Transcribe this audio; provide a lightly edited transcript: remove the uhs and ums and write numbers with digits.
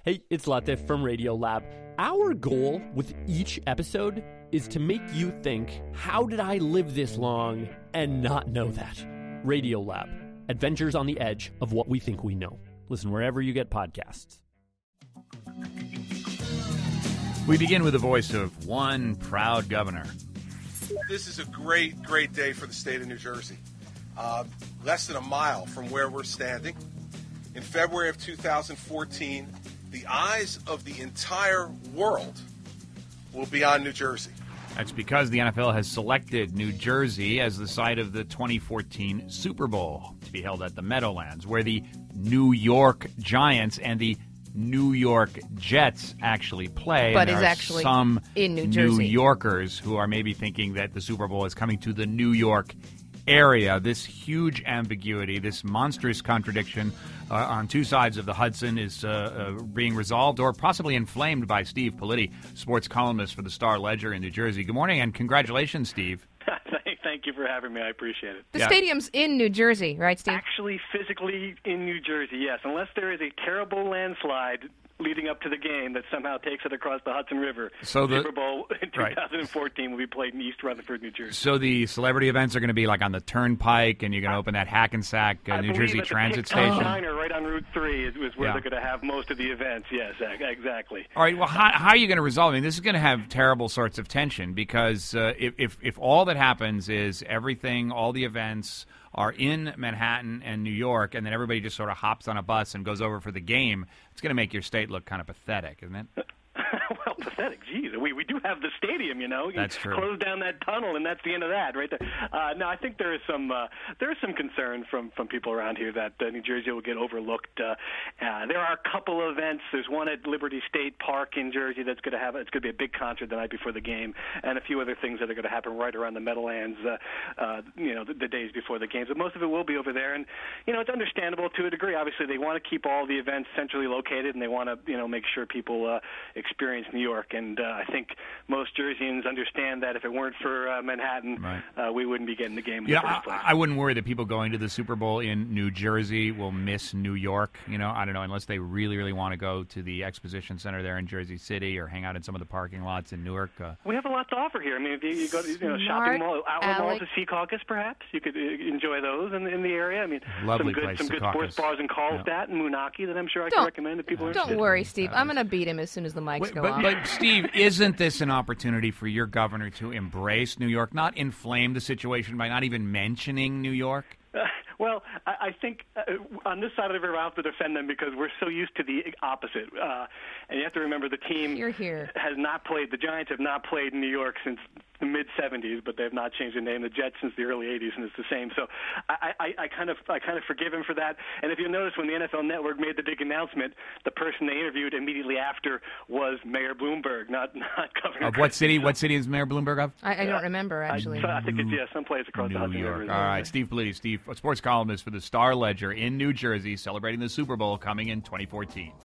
Hey, it's Latif from Radiolab. Our goal with each episode is to make you think, how did I live this long and not know that? Radiolab, adventures on the edge of what we think we know. Listen wherever you get podcasts. We begin with the voice of one proud governor. This is a great, great day for the state of New Jersey. Less than a mile from where we're standing. In February of 2014, the eyes of the entire world will be on New Jersey. That's because the NFL has selected New Jersey as the site of the 2014 Super Bowl to be held at the Meadowlands, where the New York Giants and the New York Jets actually play. But and is there are actually some in New Jersey. New Yorkers who are maybe thinking that the Super Bowl is coming to the New York area. This huge ambiguity, this monstrous contradiction on two sides of the Hudson is being resolved or possibly inflamed by Steve Politi, sports columnist for the Star-Ledger in New Jersey. Good morning and congratulations, Steve. Thank you for having me. I appreciate it. The stadium's in New Jersey, right, Steve? Actually, physically in New Jersey, yes. Unless there is a terrible landslide leading up to the game that somehow takes it across the Hudson River. So the Super Bowl in 2014 will be played in East Rutherford, New Jersey. So the celebrity events are going to be like on the Turnpike, and you're going to open that Hackensack New Jersey Transit Station. Diner right on Route 3 is where they're going to have most of the events. Yes, exactly. All right. Well, how are you going to resolve it? I mean, this is going to have terrible sorts of tension because if all that happens is everything, all the events are in Manhattan and New York, and then everybody just sort of hops on a bus and goes over for the game, it's going to make your state look kind of pathetic, isn't it? Well, pathetic. Geez, we do have the stadium, you know. That's true. Close down that tunnel, and that's the end of that, right there. No, I think there is some concern from people around here that New Jersey will get overlooked. There are a couple of events. There's one at Liberty State Park in Jersey that's going to have it's going to be a big concert the night before the game, and a few other things that are going to happen right around the Meadowlands, the days before the games. But most of it will be over there, and it's understandable to a degree. Obviously, they want to keep all the events centrally located, and they want to make sure people experience New York. And I think most Jerseyans understand that if it weren't for Manhattan, we wouldn't be getting the game in the first place. I wouldn't worry that people going to the Super Bowl in New Jersey will miss New York. I don't know, unless they really, really want to go to the Exposition Center there in Jersey City or hang out in some of the parking lots in Newark. We have a lot to offer here. I mean, if you go to shopping mall, outlet malls to Sea Caucus, perhaps you could enjoy those in the area. I mean, lovely some good sports bars in Carlstadt and Moonachie that I'm sure I can recommend if people are interested. Don't worry, Steve. I'm going to beat him as soon as the mics go off. But Steve, isn't this an opportunity for your governor to embrace New York, not inflame the situation by not even mentioning New York? Well, I think on this side of the river, I have to defend them because we're so used to the opposite. And you have to remember the team has not played, the Giants have not played in New York since the mid-'70s, but they have not changed the name. The Jets since the early '80s, and it's the same. So I kind of forgive him for that. And if you notice, when the NFL Network made the big announcement, the person they interviewed immediately after was Mayor Bloomberg, not Governor. Of what city? What city is Mayor Bloomberg of? I don't remember, actually. I think it's someplace across the Hudson River. All right, Steve Politi, sports columnist for the Star-Ledger in New Jersey, celebrating the Super Bowl coming in 2014.